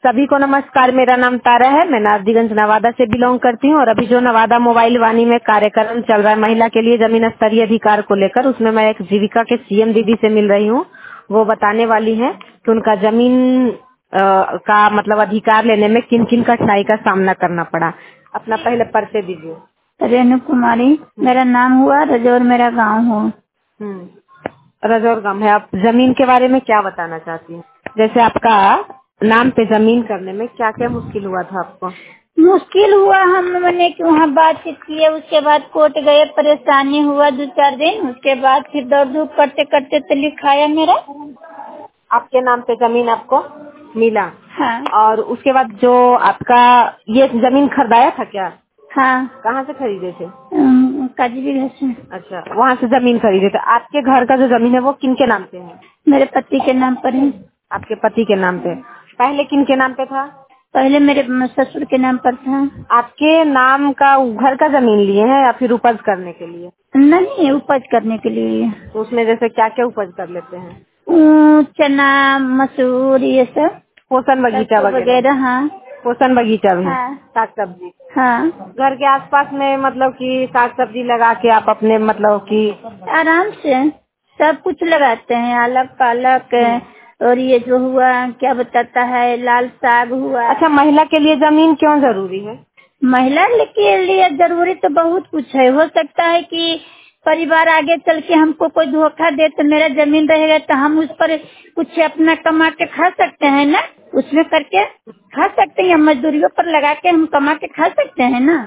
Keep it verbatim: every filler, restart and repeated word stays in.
सभी को नमस्कार। मेरा नाम तारा है। मैं नारदीगंज नवादा से बिलोंग करती हूँ और अभी जो नवादा मोबाइल वाणी में कार्यक्रम चल रहा है महिला के लिए जमीन स्तरीय अधिकार को लेकर, उसमें मैं एक जीविका के सीएम दीदी से मिल रही हूँ। वो बताने वाली है कि उनका जमीन आ, का मतलब अधिकार लेने में किन किन कठिनाई का सामना करना पड़ा। अपना पहले परिचय दीजिए। रेणु कुमारी मेरा नाम हुआ, रजौर मेरा गांव हो। हम्म, रजौर गांव है। आप जमीन के बारे में क्या बताना चाहती हैं? जैसे आपका नाम पे जमीन करने में क्या क्या मुश्किल हुआ था आपको? मुश्किल हुआ, हम मैंने कि वहाँ बातचीत किए, उसके बाद कोर्ट गए, परेशानी हुआ दो चार दिन, उसके बाद फिर दौड़ धूप करते करते तो लिखाया मेरा। आपके नाम पे जमीन आपको मिला। हाँ और उसके बाद जो आपका ये जमीन खरीदाया था क्या? हाँ। कहाँ से खरीदे थे? अम, काजी भी घर से। अच्छा, वहाँ से जमीन खरीदे थे। आपके घर का जो जमीन है वो किन के नाम पे है? मेरे पति के नाम पर है। आपके पति के नाम पे। पहले किन के नाम पे था? पहले मेरे ससुर के नाम पर था। आपके नाम का घर का जमीन लिए हैं या फिर उपज करने के लिए? नहीं, उपज करने के लिए। तो उसमें जैसे क्या क्या उपज कर लेते हैं? अम, चना मसूर ये सब, पोषण बगीचा सरसों वगैरह? वगैरह। हाँ पोषण बगीचा भी, हाँ साग सब्जी। हाँ। घर के आसपास में मतलब कि साग सब्जी लगा के आप अपने मतलब कि आराम से सब कुछ लगाते हैं, आलक पालक और ये जो हुआ क्या बताता है, लाल साग हुआ। अच्छा, महिला के लिए जमीन क्यों जरूरी है? महिला के लिए जरूरी तो बहुत कुछ है। हो सकता है कि परिवार आगे चल के हमको कोई धोखा दे तो मेरा जमीन रहेगा तो हम उस पर कुछ अपना कमा के खा सकते हैं ना, उसमें करके खा सकते हैं, मजदूरियों पर लगा के हम कमा के खा सकते हैं ना।